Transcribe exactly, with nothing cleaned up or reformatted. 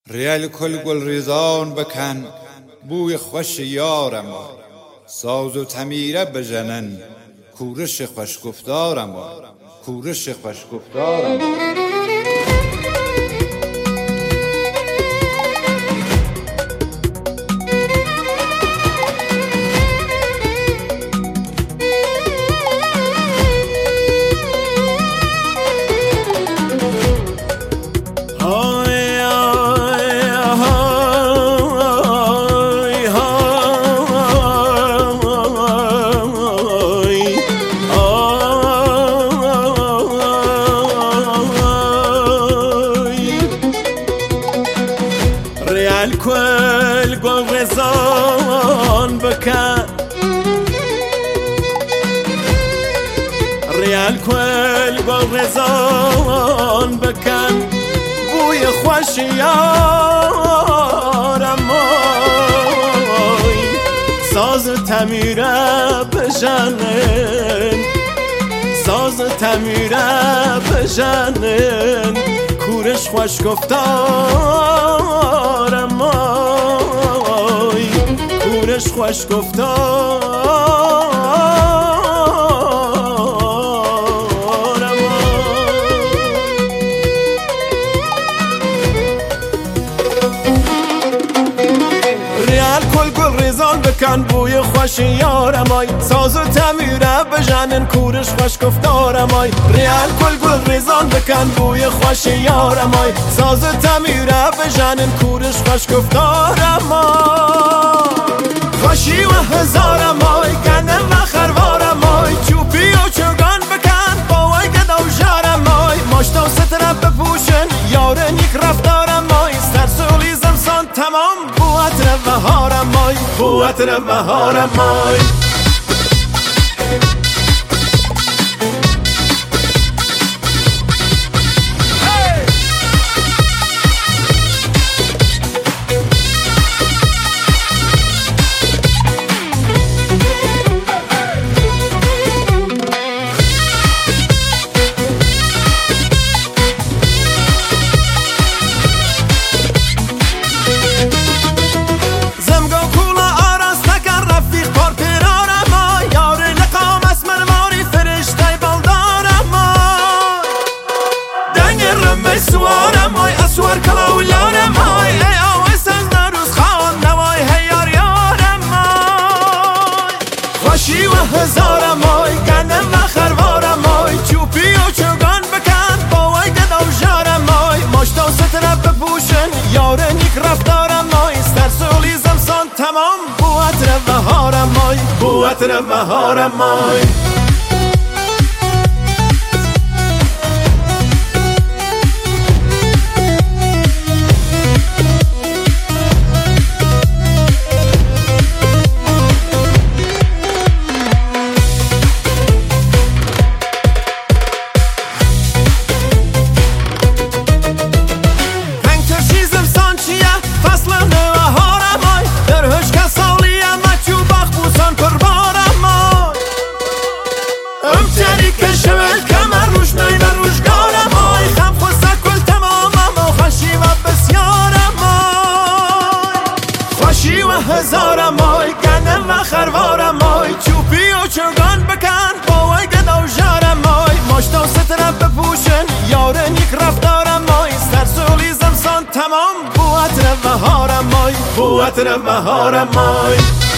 ریل کل گل ریزان بکن بوی خوش یارم آی، ساز و تمیره بزنن کورش خوش گفتارم آی، کورش خوش گفتارم آی. الكل قول رزان بكان ريال كل قول رزان بكان بوي خوش يارم آي، ساز تمیره بجنن ساز تمیره بجنن کورش خوش گفتارم آی، کورش خوش گفتارم ریال کل گل ریزان بکن بوی خوش یارم آی، ساز و تمیره بجنن کورش خوش گفتارم آی. ریال کل گل ریزان بکن بوی خوش یارم آی، ساز و تمیره بجنن کورش خوش گفتارم آی. خوشی و هزارم آی، گندم و خروارم آی، چوپی و چوگان بکن باوی گدا و جارم آی. ماشتا و ستره بپوشن یار نیک رفتارم آی، سرسولی زمسان تمام بوات رو بهارم آی، بوات رو بهارم آی. سوارم آی اسوار کلا و یارم آی، ای آویس از نروز خوان نوای هیار یارم آی. خوشی و هزارم آی، گندم و خروارم آی، چوپی و چوگان بکن باوی گدا و جارم آی. ماشتا و ستره بپوشن یار نیک رفتارم آی، سرسولی زمسان تمام بوات رو بهارم آی، بوات رو بهارم آی. هزارم آی، گندم و خروارم آی، چوپی و چوگان بکن باوی گدا و جارم آی. ماشتا و ستره بپوشن یار نیک رفتارم آی، سرسولی زمسان تمام بوات رو بهارم آی، بوات رو بهارم آی.